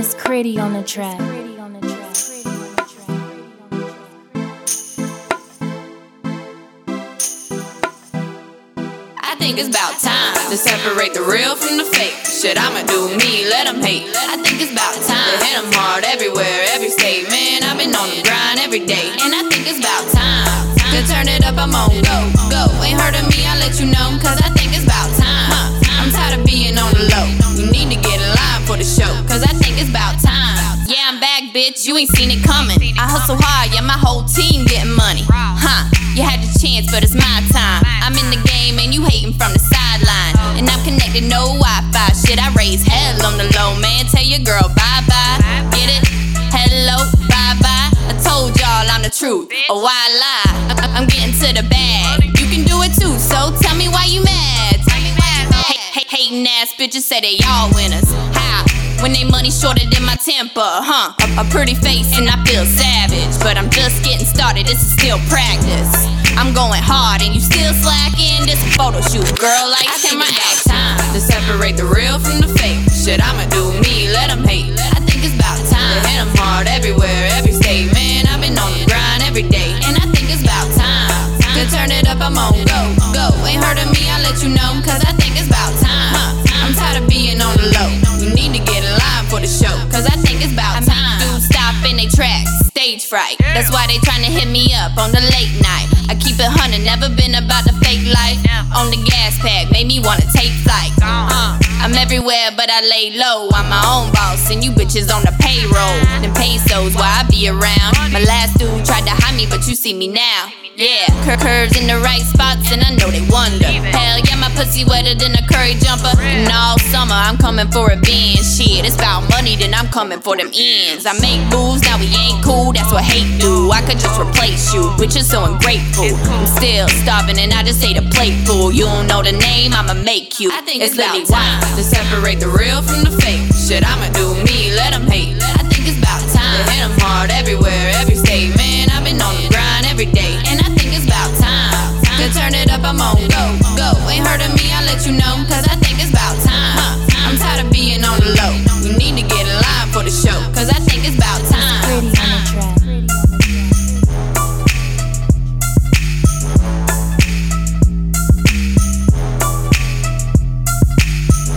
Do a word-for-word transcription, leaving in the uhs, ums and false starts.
It's Critty on the track. I think it's about time to separate the real from the fake. Shit, I'ma do me, let them hate. I think it's about time to hit them hard everywhere, every state. Man, I've been on the grind every day, and I think it's about time to turn it up, I'm on go, go. Ain't heard of me, I'll let you know, cause I think it's about time. I'm tired of being on the low. You need to get in line for the show, cause I think it's about time. Yeah, I'm back, bitch, you ain't seen it coming. I hustle hard, yeah, my whole team getting money. Huh, you had your chance, but it's my time. I'm in the game and you hating from the sideline. And I'm connected, no Wi-Fi. Shit, I raise hell on the low, man. Tell your girl bye-bye. Get it? Hello, bye-bye. I told y'all I'm the truth. Oh, why lie? I- I'm getting to the bag. You can do it too, so tell me why you mad. Hey, hey, hating ass bitches say they all winners. How? When they money shorter than my temper, huh? A, a pretty face and I feel savage, but I'm just getting started, this is still practice. I'm going hard and you still slacking, this a photo shoot, girl, like I think it's about time to separate the real from the fake. Shit, I'ma do me, let them hate. I think it's about time to hit them hard everywhere, every state. Man, I've been on the grind every day, and I think it's about time to turn it up, I'm on go, go. Ain't heard of me, I'll let you know, cause I think it's about time. I'm tired of being on the low. You need to get in line for the show, cause I think it's about time. I make dudes stop in they tracks, stage fright. That's why they tryna hit me up on the late night. I keep it hundred, never been about the fake life. On the gas pack, made me wanna take flight. Uh, I'm everywhere, but I lay low. I'm my own boss, and you bitches on the payroll. Them pesos, why I be around. My last dude tried to hide me, but you see me now. Yeah, Cur curves in the right spots, and I know they wonder. Hell yeah, my pussy wetter than a curry jumper. And all summer, I'm coming for revenge. Shit, it's about money, then I'm coming for them ends. I make moves, now we ain't cool, that's what hate do. I could just replace you, but you're so ungrateful. I'm still starving, and I just ate a plate full. You don't know the name, I'ma make you. I think it's, it's about time to separate the real from the fake. Shit, I'ma do me, let them hate. I think it's about time to hit them hard everywhere.